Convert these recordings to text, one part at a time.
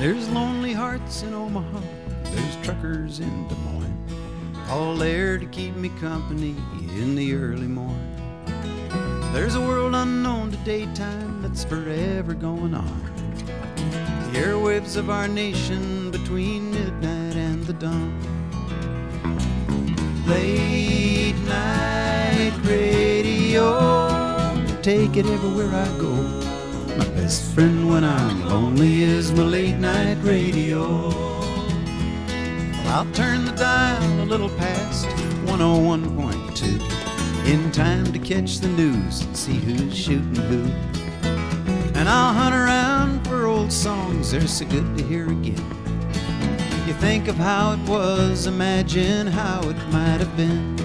There's lonely hearts in Omaha, there's truckers in Des Moines, all there to keep me company in the early morn. There's a world unknown to daytime that's forever going on, the airwaves of our nation between midnight and the dawn. Late night radio, take it everywhere I go. My best friend when I'm lonely is my late night radio. Well, I'll turn the dial a little past 101.2 in time to catch the news and see who's shooting who. And I'll hunt around for old songs they're so good to hear again. You think of how it was, imagine how it might have been.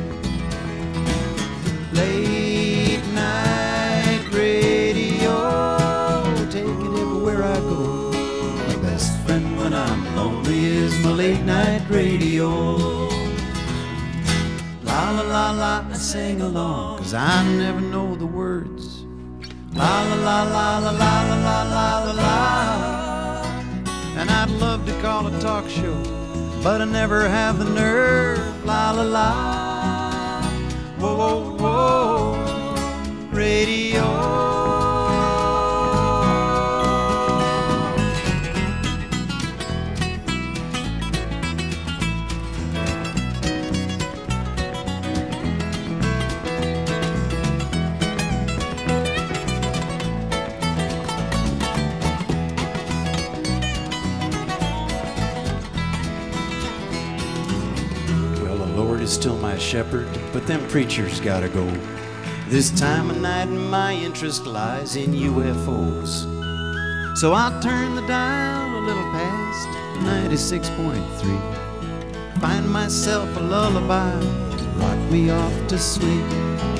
Late night radio, take it everywhere I go. My best friend when I'm lonely is my late night radio. La la la la, I sing along, 'cause I never know the words. La la la la la la la la la la la. And I'd love to call a talk show, but I never have the nerve. La la la, whoa whoa whoa, radio. Still my shepherd, but them preachers gotta go. This time of night my interest lies in UFOs. So I'll turn the dial a little past 96.3, find myself a lullaby to rock me off to sleep.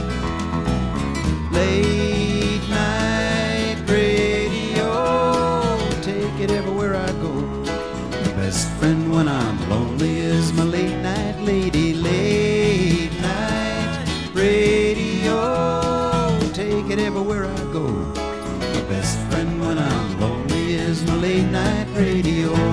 Late night radio, take it everywhere I go. My best friend when I'm lonely is my late night lady. Late night radio, take it everywhere I go. My best friend when I'm lonely is my late night radio.